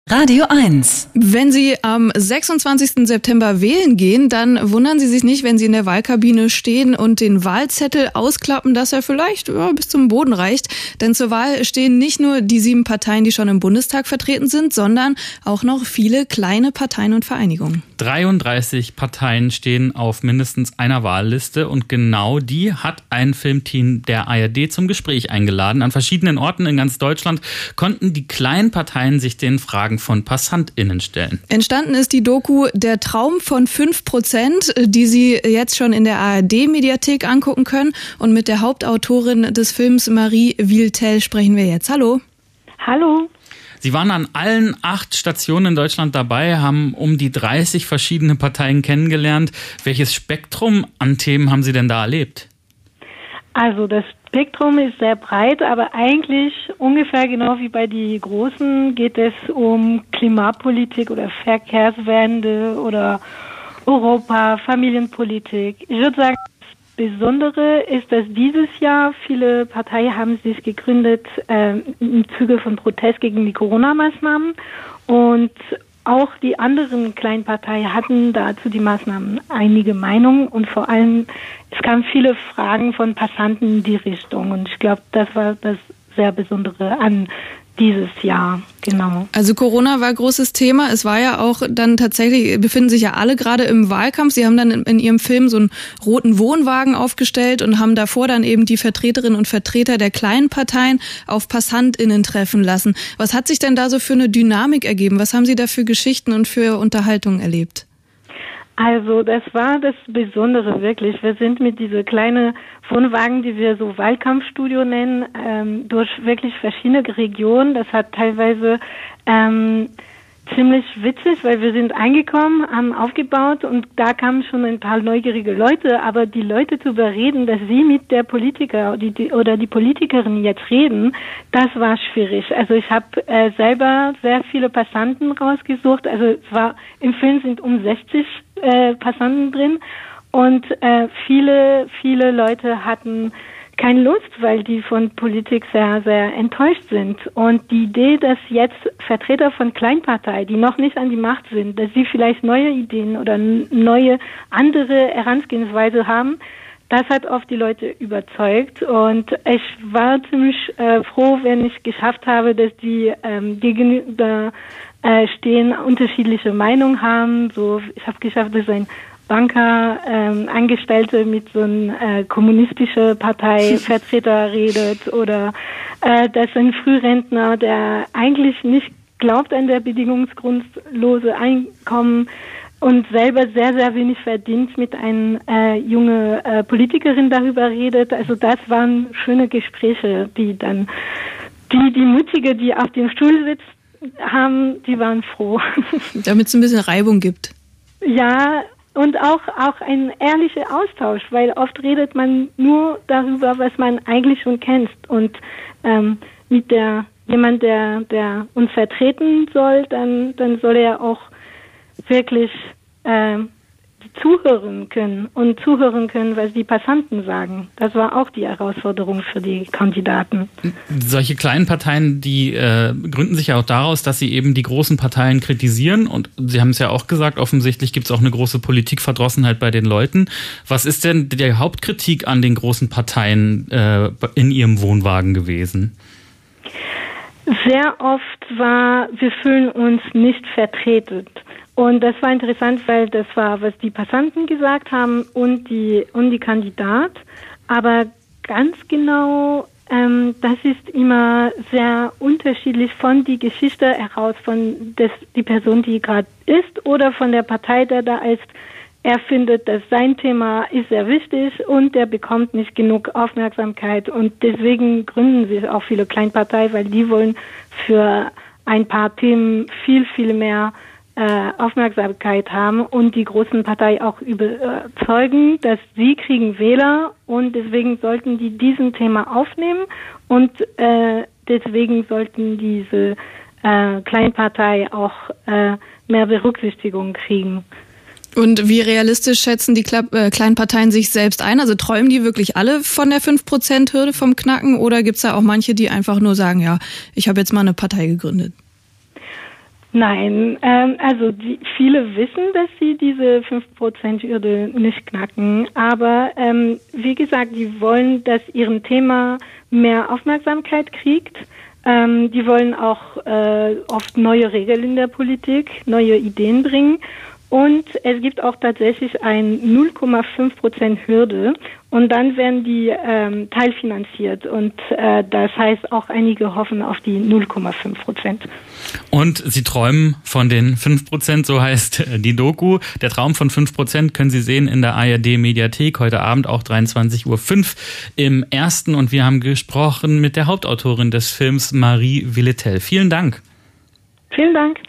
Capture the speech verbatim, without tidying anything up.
Radio eins. Wenn Sie am sechsundzwanzigsten September wählen gehen, dann wundern Sie sich nicht, wenn Sie in der Wahlkabine stehen und den Wahlzettel ausklappen, dass er vielleicht ja, bis zum Boden reicht. Denn zur Wahl stehen nicht nur die sieben Parteien, die schon im Bundestag vertreten sind, sondern auch noch viele kleine Parteien und Vereinigungen. dreiunddreißig Parteien stehen auf mindestens einer Wahlliste und genau die hat ein Filmteam der A R D zum Gespräch eingeladen. An verschiedenen Orten in ganz Deutschland konnten die kleinen Parteien sich den Fragen von PassantInnen stellen. Entstanden ist die Doku Der Traum von fünf Prozent, die Sie jetzt schon in der A R D-Mediathek angucken können. Und mit der Hauptautorin des Films, Marie Wiehl-Tell, sprechen wir jetzt. Hallo. Hallo. Sie waren an allen acht Stationen in Deutschland dabei, haben um die dreißig verschiedene Parteien kennengelernt. Welches Spektrum an Themen haben Sie denn da erlebt? Also das Spektrum ist sehr breit, aber eigentlich ungefähr genau wie bei den Großen geht es um Klimapolitik oder Verkehrswende oder Europa, Familienpolitik. Ich würde sagen, das Besondere ist, dass dieses Jahr viele Parteien haben sich gegründet äh, im Zuge von Protest gegen die Corona-Maßnahmen und auch die anderen kleinen Parteien hatten dazu die Maßnahmen einige Meinungen und vor allem, es kamen viele Fragen von Passanten in die Richtung und ich glaube, das war das sehr Besondere an dieses Jahr, genau. Also Corona war großes Thema. Es war ja auch dann tatsächlich, befinden sich ja alle gerade im Wahlkampf. Sie haben dann in, in Ihrem Film so einen roten Wohnwagen aufgestellt und haben davor dann eben die Vertreterinnen und Vertreter der kleinen Parteien auf PassantInnen treffen lassen. Was hat sich denn da so für eine Dynamik ergeben? Was haben Sie da für Geschichten und für Unterhaltungen erlebt? Also das war das Besondere wirklich. Wir sind mit dieser kleinen Wohnwagen, die wir so Wahlkampfstudio nennen, ähm, durch wirklich verschiedene Regionen. Das hat teilweise ähm, ziemlich witzig, weil wir sind eingekommen, haben aufgebaut und da kamen schon ein paar neugierige Leute, aber die Leute zu überreden, dass sie mit der Politiker die, die, oder die Politikerin jetzt reden, das war schwierig. Also ich habe äh, selber sehr viele Passanten rausgesucht. Also es war im Film sind um sechzig äh, Passanten drin und äh, viele, viele Leute hatten keine Lust, weil die von Politik sehr, sehr enttäuscht sind. Und die Idee, dass jetzt Vertreter von Kleinparteien, die noch nicht an die Macht sind, dass sie vielleicht neue Ideen oder neue, andere Herangehensweise haben, das hat oft die Leute überzeugt. Und ich war ziemlich äh, froh, wenn ich geschafft habe, dass die ähm, gegenüber äh, stehen, unterschiedliche Meinungen haben. So, ich habe geschafft, dass ein Banker, ähm, Angestellte mit so einer äh, kommunistischen Parteivertreter redet oder äh, dass ein Frührentner, der eigentlich nicht glaubt an der bedingungsgrundlose Einkommen und selber sehr, sehr wenig verdient, mit einer äh, jungen äh, Politikerin darüber redet. Also das waren schöne Gespräche, die dann die, die Mutige, die auf dem Stuhl sitzt, haben, die waren froh. Damit es ein bisschen Reibung gibt. Ja, und auch auch ein ehrlicher Austausch, weil oft redet man nur darüber, was man eigentlich schon kennt. Und ähm, mit der jemand, der der uns vertreten soll, dann dann soll er auch wirklich äh, zuhören können und zuhören können, was die Passanten sagen. Das war auch die Herausforderung für die Kandidaten. Solche kleinen Parteien, die äh, gründen sich ja auch daraus, dass sie eben die großen Parteien kritisieren und Sie haben es ja auch gesagt, offensichtlich gibt es auch eine große Politikverdrossenheit bei den Leuten. Was ist denn die Hauptkritik an den großen Parteien äh, in Ihrem Wohnwagen gewesen? Sehr oft war, wir fühlen uns nicht vertreten. Und das war interessant, weil das war, was die Passanten gesagt haben und die und die Kandidat. Aber ganz genau, ähm, das ist immer sehr unterschiedlich von die Geschichte heraus, von des, die Person, die gerade ist, oder von der Partei, der da ist. Er findet, dass sein Thema ist sehr wichtig und der bekommt nicht genug Aufmerksamkeit. Und deswegen gründen sich auch viele Kleinparteien, weil die wollen für ein paar Themen viel, viel mehr Aufmerksamkeit haben und die großen Parteien auch überzeugen, dass sie kriegen Wähler und deswegen sollten die diesen Thema aufnehmen und äh, deswegen sollten diese äh, Kleinparteien auch äh, mehr Berücksichtigung kriegen. Und wie realistisch schätzen die Kla- äh, kleinen Parteien sich selbst ein? Also träumen die wirklich alle von der fünf Prozent Hürde vom Knacken oder gibt es da auch manche, die einfach nur sagen, ja, ich habe jetzt mal eine Partei gegründet? Nein, ähm, also die, viele wissen, dass sie diese fünf Prozent Hürde nicht knacken, aber ähm, wie gesagt, die wollen, dass ihrem Thema mehr Aufmerksamkeit kriegt. Ähm, die wollen auch äh, oft neue Regeln in der Politik, neue Ideen bringen. Und es gibt auch tatsächlich ein null Komma fünf Prozent Hürde und dann werden die ähm, teilfinanziert und äh, das heißt auch einige hoffen auf die null Komma fünf Prozent. Und Sie träumen von den fünf Prozent, so heißt die Doku. Der Traum von fünf Prozent können Sie sehen in der A R D-Mediathek, heute Abend auch dreiundzwanzig Uhr fünf im Ersten. Und wir haben gesprochen mit der Hauptautorin des Films, Marie Willetel. Vielen Dank. Vielen Dank.